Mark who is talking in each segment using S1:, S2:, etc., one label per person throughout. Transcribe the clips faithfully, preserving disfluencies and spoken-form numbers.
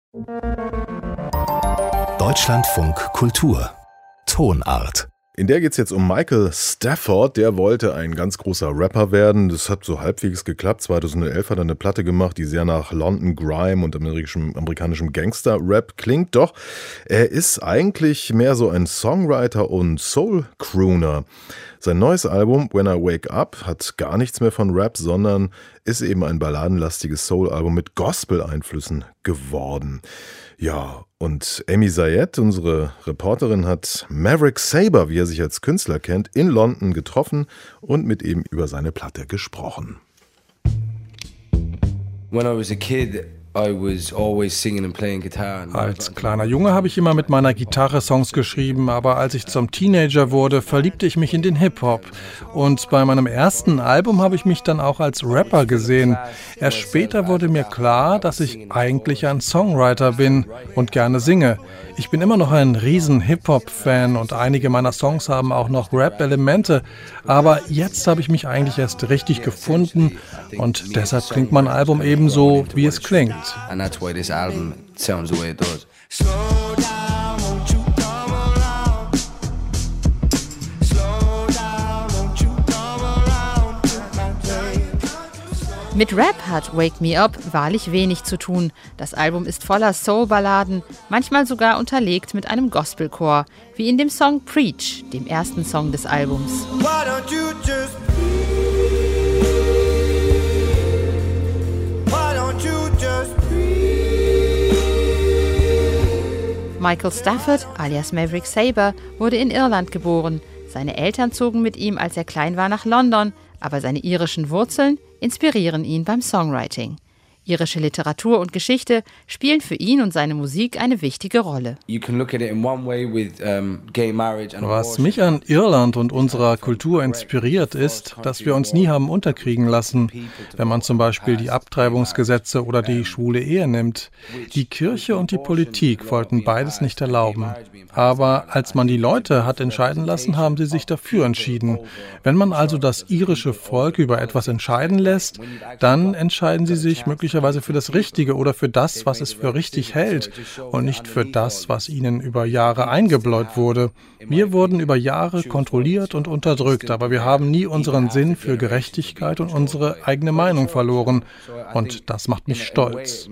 S1: Deutschlandfunk Kultur Tonart.
S2: In der geht es jetzt um Michael Stafford, der wollte ein ganz großer Rapper werden. Das hat so halbwegs geklappt. zweitausendelf hat er eine Platte gemacht, die sehr nach London Grime und amerikanischem, amerikanischem Gangster-Rap klingt. Doch er ist eigentlich mehr so ein Songwriter und Soul-Crooner. Sein neues Album When I Wake Up hat gar nichts mehr von Rap, sondern ist eben ein balladenlastiges Soul-Album mit Gospel-Einflüssen geworden. Ja, und Amy Zayed, unsere Reporterin, hat Maverick Sabre, wie er sich als Künstler kennt, in London getroffen und mit ihm über seine Platte gesprochen.
S3: When I was a kid, I was always singing and playing guitar.
S4: Als kleiner Junge habe ich immer mit meiner Gitarre Songs geschrieben, aber als ich zum Teenager wurde, verliebte ich mich in den Hip-Hop. Und bei meinem ersten Album habe ich mich dann auch als Rapper gesehen. Erst später wurde mir klar, dass ich eigentlich ein Songwriter bin und gerne singe. Ich bin immer noch ein riesen Hip-Hop-Fan und einige meiner Songs haben auch noch Rap-Elemente. Aber jetzt habe ich mich eigentlich erst richtig gefunden und deshalb klingt mein Album ebenso, wie es klingt.
S3: And that's why this album sounds the way it does.
S5: Mit Rap hat Wake Me Up wahrlich wenig zu tun. Das Album ist voller Soul-Balladen, manchmal sogar unterlegt mit einem Gospelchor, wie in dem Song Preach, dem ersten Song des Albums. Michael Stafford, alias Maverick Sabre, wurde in Irland geboren. Seine Eltern zogen mit ihm, als er klein war, nach London, aber seine irischen Wurzeln inspirieren ihn beim Songwriting. Irische Literatur und Geschichte spielen für ihn und seine Musik eine wichtige Rolle.
S4: Was mich an Irland und unserer Kultur inspiriert, ist, dass wir uns nie haben unterkriegen lassen, wenn man zum Beispiel die Abtreibungsgesetze oder die schwule Ehe nimmt. Die Kirche und die Politik wollten beides nicht erlauben. Aber als man die Leute hat entscheiden lassen, haben sie sich dafür entschieden. Wenn man also das irische Volk über etwas entscheiden lässt, dann entscheiden sie sich möglicherweise für das Richtige oder für das, was es für richtig hält und nicht für das, was ihnen über Jahre eingebläut wurde. Wir wurden über Jahre kontrolliert und unterdrückt, aber wir haben nie unseren Sinn für Gerechtigkeit und unsere eigene Meinung verloren. Und das macht mich stolz.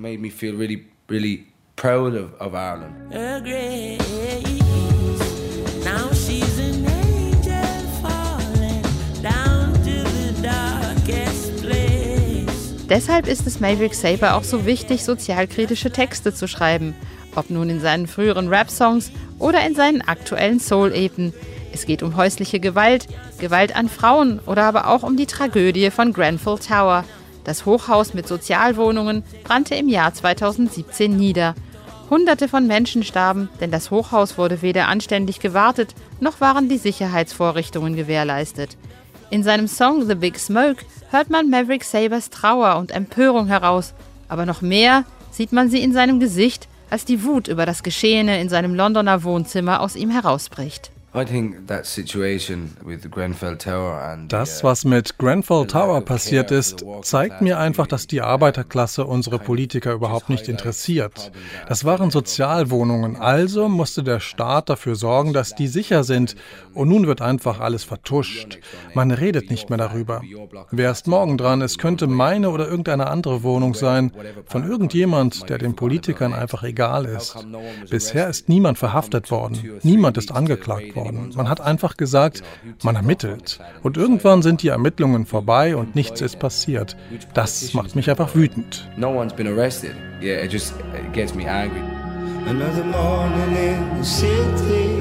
S5: Deshalb ist es Maverick Sabre auch so wichtig, sozialkritische Texte zu schreiben, ob nun in seinen früheren Rap-Songs oder in seinen aktuellen Soul-Epen. Es geht um häusliche Gewalt, Gewalt an Frauen oder aber auch um die Tragödie von Grenfell Tower. Das Hochhaus mit Sozialwohnungen brannte im Jahr zweitausendsiebzehn nieder. Hunderte von Menschen starben, denn das Hochhaus wurde weder anständig gewartet, noch waren die Sicherheitsvorrichtungen gewährleistet. In seinem Song The Big Smoke hört man Maverick Sabres Trauer und Empörung heraus, aber noch mehr sieht man sie in seinem Gesicht, als die Wut über das Geschehene in seinem Londoner Wohnzimmer aus ihm herausbricht.
S4: Das, was mit Grenfell Tower passiert ist, zeigt mir einfach, dass die Arbeiterklasse unsere Politiker überhaupt nicht interessiert. Das waren Sozialwohnungen, also musste der Staat dafür sorgen, dass die sicher sind. Und nun wird einfach alles vertuscht. Man redet nicht mehr darüber. Wer ist morgen dran? Es könnte meine oder irgendeine andere Wohnung sein, von irgendjemand, der den Politikern einfach egal ist. Bisher ist niemand verhaftet worden, niemand ist angeklagt worden. Man hat einfach gesagt, man ermittelt. Und irgendwann sind die Ermittlungen vorbei und nichts ist passiert. Das macht mich einfach wütend.
S3: No one's been arrested. Yeah, it just it gets me angry.
S6: Another morning in the city.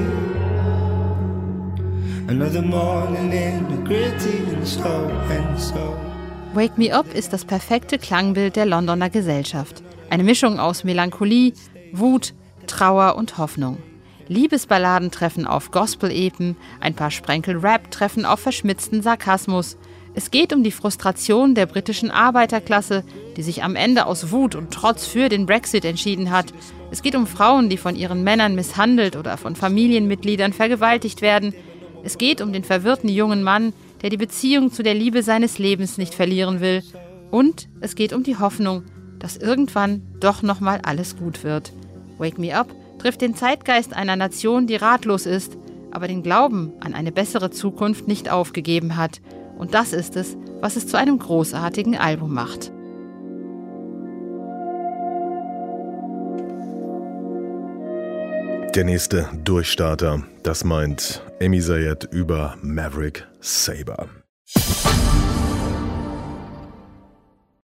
S6: Another morning in the gritty and slow and slow.
S5: Wake Me Up ist das perfekte Klangbild der Londoner Gesellschaft. Eine Mischung aus Melancholie, Wut, Trauer und Hoffnung. Liebesballaden treffen auf Gospel-Epen, ein paar Sprenkel Rap treffen auf verschmitzten Sarkasmus. Es geht um die Frustration der britischen Arbeiterklasse, die sich am Ende aus Wut und Trotz für den Brexit entschieden hat. Es geht um Frauen, die von ihren Männern misshandelt oder von Familienmitgliedern vergewaltigt werden. Es geht um den verwirrten jungen Mann, der die Beziehung zu der Liebe seines Lebens nicht verlieren will. Und es geht um die Hoffnung, dass irgendwann doch nochmal alles gut wird. Wake Me Up trifft den Zeitgeist einer Nation, die ratlos ist, aber den Glauben an eine bessere Zukunft nicht aufgegeben hat. Und das ist es, was es zu einem großartigen Album macht.
S2: Der nächste Durchstarter, das meint Amy Zayed über Maverick Sabre.